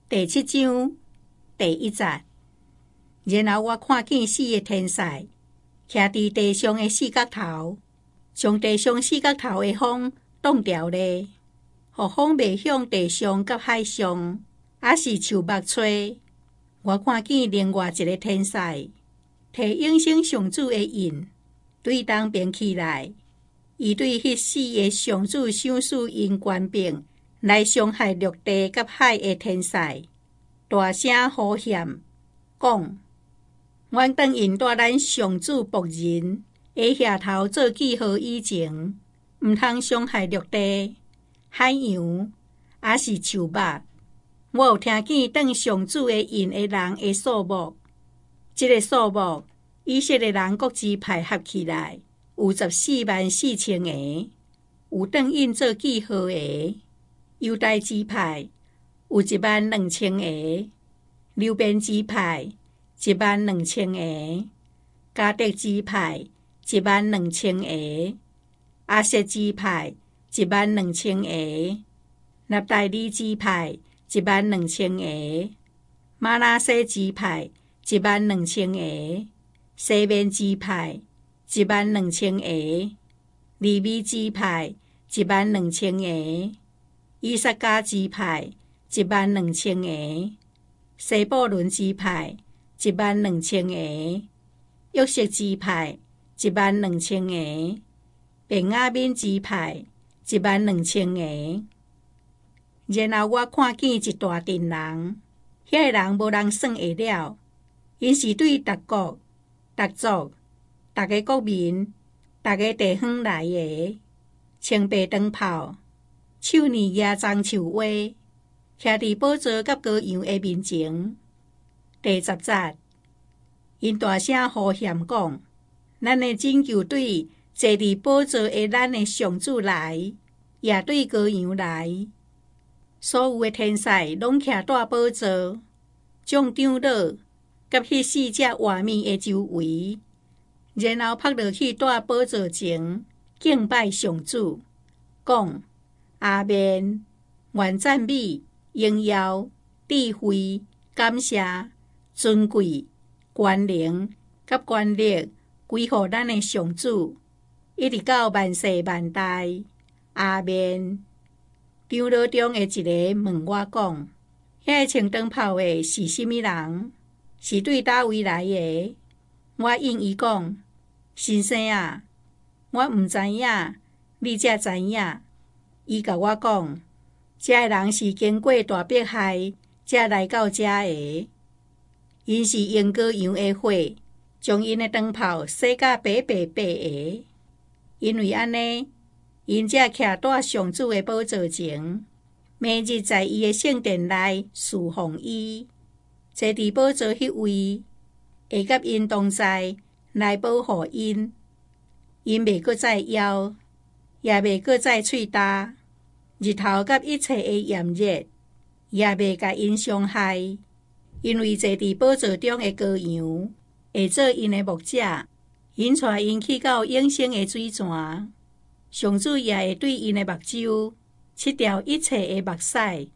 第7章第1節。然後我看見4個天使徛佇地上的四角頭，將地上四角頭的風擋掉咧，予風袂向地上甲海上，也是樹木吹。我看見另外一個天使摕永生上主的印對東邊起來，伊對迄4個上主想使因權柄來傷害陸地甲海的天使，大聲呼喊，講：阮當因帶咱上主僕人的額頭做記號以前，毋通傷害陸地、海洋，也是樹木。我有聽見當上主的印的人的數目，這個數目以色列人各支派合起來有144000個，有當印做記號的猶大支派有12000個，流便支派12000個，迦得支派12000個，亞設支派12000個，納大利支派12000個，瑪拿西支派12000個，西面支派12000個，利未支派12000個，以薩迦支派12000個，西布倫支派12000個，約瑟支派12000個，便雅憫支派12000個。然後我看見一大群人，遐個人無人算會了，因是對逐國、逐族、逐個國民、逐個地方來的，穿白長袍，手捏野棕樹花，徛佇寶座甲羔羊的面前。第10節，因大聲呼喊講：咱的拯救對坐佇寶座的咱的上主來，也對羔羊來。所有的天使攏徛大寶座、眾長老甲迄4隻活物的周圍，然後趴落去大寶座前敬拜上主，講：阿們，願讚美、榮耀、智慧、感謝、尊貴、權能甲權力歸乎咱的上主，一直到萬世萬代。阿們。長老中的一個問我講：遐個穿長袍的是甚麼人？是對叨位來的？我應伊講：先生啊，我毋知影，你才知影。伊甲我講：這個人是經過大迫害才來到這的，因是用羔羊的血將因的長袍洗甲白白白的。因為安尼，因才徛在上主的寶座前，每日在伊的聖殿內侍奉伊，坐佇寶座迄位，會甲因同在來保護因。因袂閣再枵，也袂閣再喙焦，日頭甲一切的炎熱，也袂甲因傷害，因為坐佇寶座中的羔羊會做因的牧者，因帶因去到永生的水泉。上主也會對因的目睭拭掉一切的目屎，